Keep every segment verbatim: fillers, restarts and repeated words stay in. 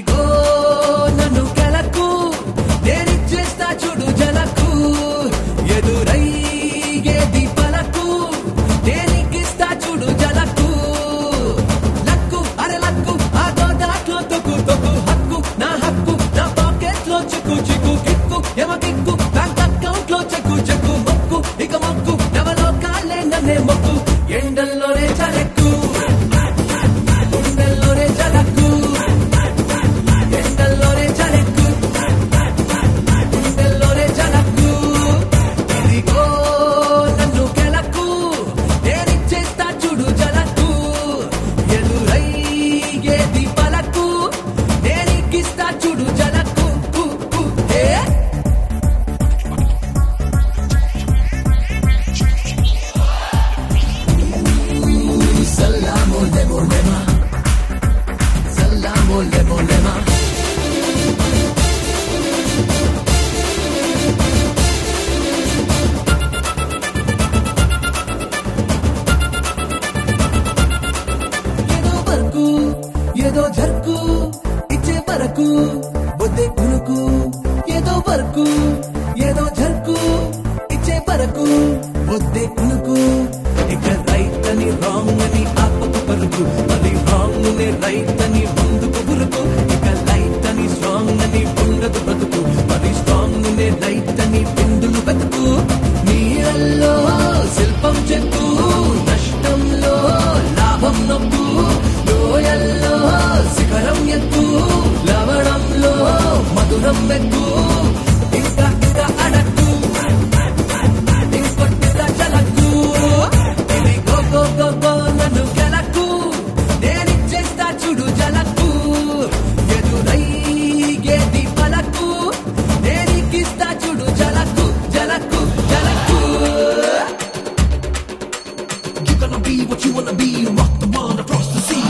ఇదిగో నన్ను కెలకు నేనిచ్చేస్తా చూడు జలకు ఎదురయ్యేది పలకు నేనికిస్తా చూడు జలకు లక్కు అరే లక్కు ఆ గోదాట్లో తొక్కు తొక్కు హక్కు నా హక్కు నా పాకెట్ లో చిక్కు చిక్కు కిక్కు ఎమ కిక్కు బ్యాంక్ అకౌంట్ లో చెక్కు చెక్కు మొక్కు ఇక మొక్కు నవలో కాలే నన్నే మొక్కు ఎండల్లోనే చలెక్కు గుండెల్లోనే చలక్కు ఎండల్లోనే చలెక్కు గుండెల్లోనే చలక్కు ఇదిగో నన్ను కెలకు నేనిచ్చేస్తా చూడు జలకు ఎదురయ్యేది పలకు నేనికిస్తా చూడు జలకు కు, కు, ఏ Salamo lemo lema Salamo lemo lema ఏదో వరకు ఏదో జర్కు ఇచ్చే వరకు బొద్దే కునుకు ఏదో వరకు ఏదో జర్కు ఇచ్చే వరకు బొద్దే కునుకు ఇక రైట్ అని రాంగ్ అని ఆపకు పరుకు మరి రాంగ్ నే రైట్ అని ముందుకు గురుకు ఇక లైట్ అని స్ట్రాంగ్ అని ఉండదు బతుకు మరి స్ట్రాంగ్ నే లైట్ అని బిందులు బతుకు నీళ్ళల్లో శిల్పం చెక్కు నష్టంలో లాభం నొక్కు లోయల్లో శిఖరం ఎక్కు లవణంలో మధురం ఎక్కు ఇంకా ఇంకా అడక్కు ఇంకొట్టిగా చలక్కు ఇదిగో గో గో గో నన్ను గెలకు నేనిచ్చేస్తా చూడు జలకు ఎదురయ్యేది పలకు నేనికిస్తా చూడు జలకు జలకు జలకు You gonna be what you wanna be, rock the world across the sea.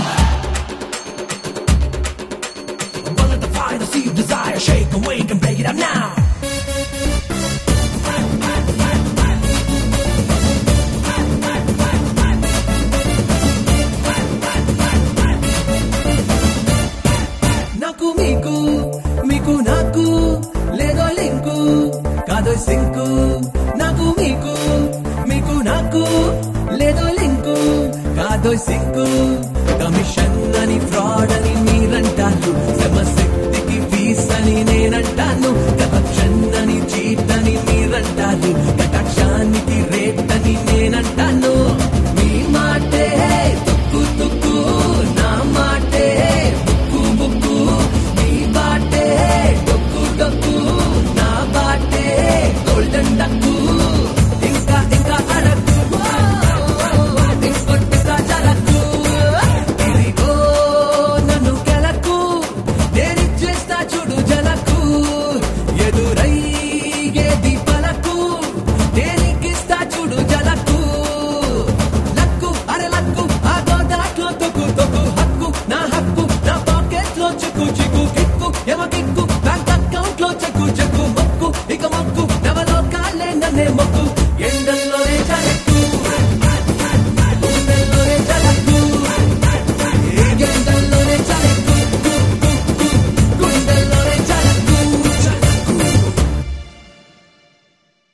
One of the fire, the sea of desire, shake, awake and break it up now. నాకు మీకు మీకు నాకు లేదో link కాదో sink నాకు మీకు మీకు నాకు లేదో లింకు కాదో సింకు కమిషన్ అని ఫ్రాడ్ అని